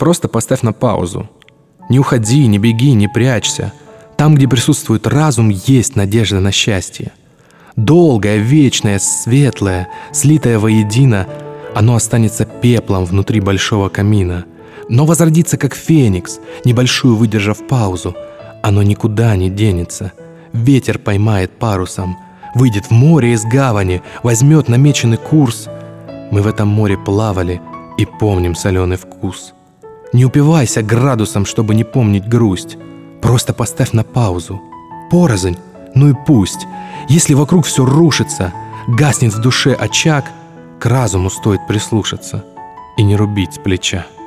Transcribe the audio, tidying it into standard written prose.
просто поставь на паузу. Не уходи, не беги, не прячься. Там, где присутствует разум, есть надежда на счастье. Долгое, вечное, светлое, слитое воедино, оно останется пеплом внутри большого камина, но возродится как феникс, небольшую выдержав паузу. Оно никуда не денется. Ветер поймает парусом, выйдет в море из гавани, возьмет намеченный курс. Мы в этом море плавали и помним соленый вкус. Не упивайся градусом, чтобы не помнить грусть. Просто поставь на паузу. Порознь, ну и пусть. Если вокруг все рушится, гаснет в душе очаг, к разуму стоит прислушаться и не рубить с плеча.